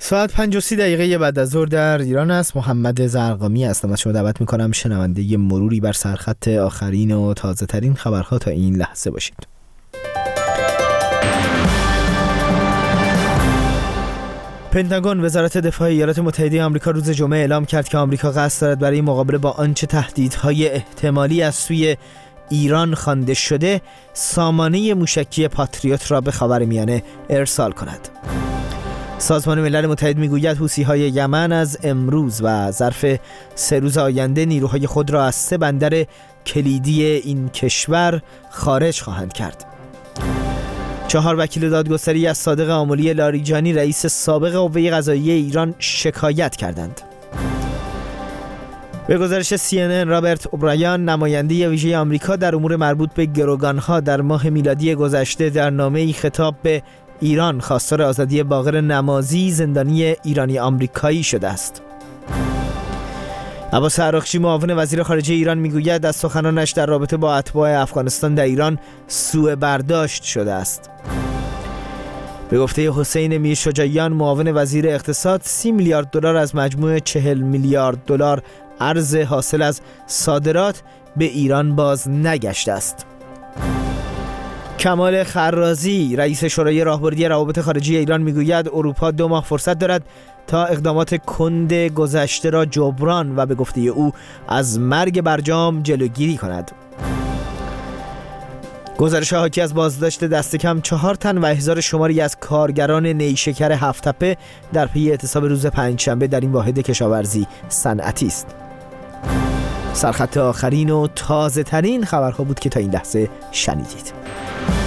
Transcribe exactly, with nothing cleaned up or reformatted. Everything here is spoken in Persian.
ساعت پنج و سی دقیقه بعد از ظهر در ایران است. محمد زرقامی هستم. از شما دعوت میکنم شنونده مروری بر سرخط آخرین و تازه ترین خبرها تا این لحظه باشید. پنتاگون وزارت دفاع ایالات متحده آمریکا روز جمعه اعلام کرد که آمریکا قصد دارد برای مقابله با آنچه تهدیدهای احتمالی از سوی ایران خوانده شده سامانه موشکی پاتریوت را به خاورمیانه ارسال کند. سازمان ملل متحد میگوید حوثی‌های یمن از امروز و ظرف سه روز آینده نیروهای خود را از سه بندر کلیدی این کشور خارج خواهند کرد. چهار وکیل دادگستری از صادق آملی لاریجانی رئیس سابق قوه قضاییه ایران شکایت کردند. به گزارش سی ان ان رابرت اوبرایان نماینده ویژه آمریکا در امور مربوط به گروگانها در ماه میلادی گذشته در نامه‌ای خطاب به ایران خواستار آزادی باقر نمازی زندانی ایرانی آمریکایی شده است. عباس عراقچی معاون وزیر خارجه ایران میگوید از سخنانش در رابطه با اتباع افغانستان در ایران سوء برداشت شده است. به گفته حسین میرشجاعیان معاون وزیر اقتصاد سی میلیارد دلار از مجموع چهل میلیارد دلار ارز حاصل از صادرات به ایران باز نگشته است. کمال خرازی رئیس شورای راهبردی روابط خارجی ایران میگوید اروپا دو ماه فرصت دارد تا اقدامات کند گذشته را جبران و به گفته او از مرگ برجام جلوگیری کند. گزارش حاکی از بازداشت دست کم چهار تن و احضار شماری از کارگران نیشکر هفت‌تپه در پی اعتصاب روز پنجشنبه در این واحد کشاورزی صنعتی است. سرخط آخرین و تازه ترین خبرها بود که تا این لحظه شنیدید.